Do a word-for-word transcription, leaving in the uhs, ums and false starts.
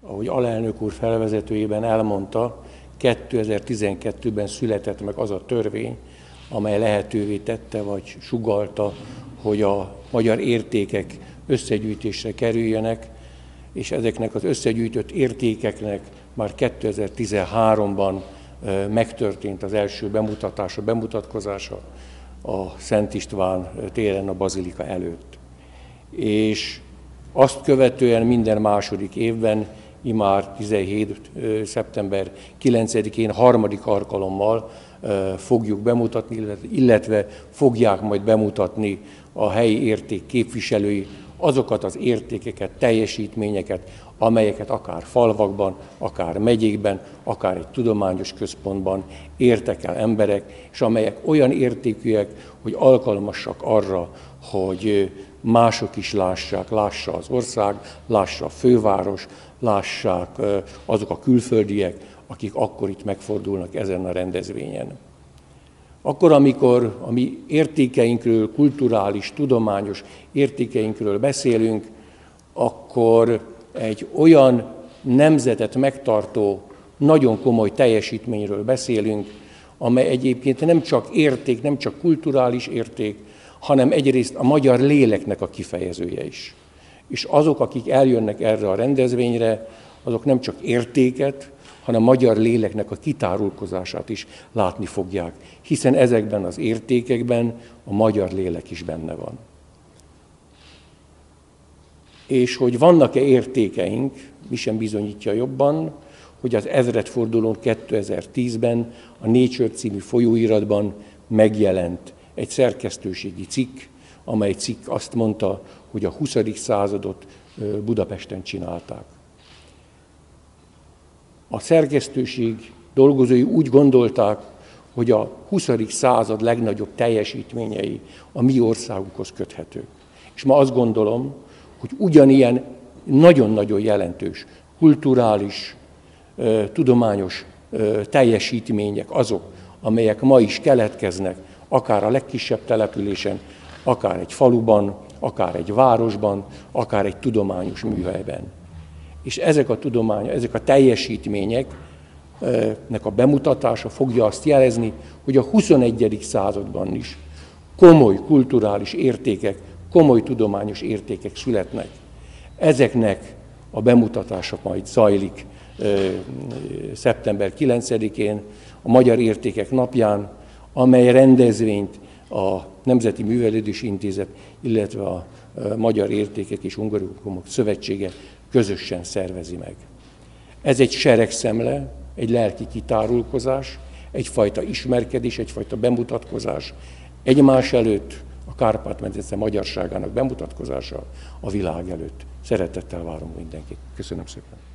Ahogy alelnök úr felvezetőjében elmondta, kétezer-tizenkettőben született meg az a törvény, amely lehetővé tette vagy sugallta, hogy a magyar értékek összegyűjtésre kerüljenek, és ezeknek az összegyűjtött értékeknek már kétezer-tizenháromban megtörtént az első bemutatása, bemutatkozása a Szent István téren a bazilika előtt. És azt követően minden második évben, immár tizenhét. szeptember kilencedikén harmadik alkalommal fogjuk bemutatni, illetve fogják majd bemutatni a helyi érték képviselői azokat az értékeket, teljesítményeket, amelyeket akár falvakban, akár megyékben, akár egy tudományos központban értek el emberek, és amelyek olyan értékűek, hogy alkalmasak arra, hogy mások is lássák, lássa az ország, lássa a főváros, lássák azok a külföldiek, akik akkor itt megfordulnak ezen a rendezvényen. Akkor, amikor a mi értékeinkről, kulturális, tudományos értékeinkről beszélünk, akkor egy olyan nemzetet megtartó, nagyon komoly teljesítményről beszélünk, amely egyébként nem csak érték, nem csak kulturális érték, hanem egyrészt a magyar léleknek a kifejezője is. És azok, akik eljönnek erre a rendezvényre, azok nem csak értéket, hanem a magyar léleknek a kitárulkozását is látni fogják, hiszen ezekben az értékekben a magyar lélek is benne van. És hogy vannak-e értékeink, mi sem bizonyítja jobban, hogy az ezredfordulón kétezer-tízben a Nature című folyóiratban megjelent egy szerkesztőségi cikk, amely cikk azt mondta, hogy a huszadik századot Budapesten csinálták. A szerkesztőség dolgozói úgy gondolták, hogy a huszadik század legnagyobb teljesítményei a mi országunkhoz köthetők. És ma azt gondolom, hogy ugyanilyen nagyon-nagyon jelentős kulturális, tudományos teljesítmények azok, amelyek ma is keletkeznek, akár a legkisebb településen, akár egy faluban, akár egy városban, akár egy tudományos műhelyben. És ezek a tudományok, ezek a teljesítményeknek a bemutatása fogja azt jelezni, hogy a huszonegyedik században is komoly kulturális értékek, komoly tudományos értékek születnek. Ezeknek a bemutatása majd zajlik szeptember kilencedikén, a Magyar Értékek Napján, amely rendezvényt a Nemzeti Művelődési Intézet, illetve a Magyar Értékek és Ungarikumok Szövetsége közösen szervezi meg. Ez egy seregszemle, egy lelki kitárulkozás, egyfajta ismerkedés, egyfajta bemutatkozás, egymás előtt a Kárpát-medence magyarságának bemutatkozása a világ előtt. Szeretettel várom mindenkit. Köszönöm szépen.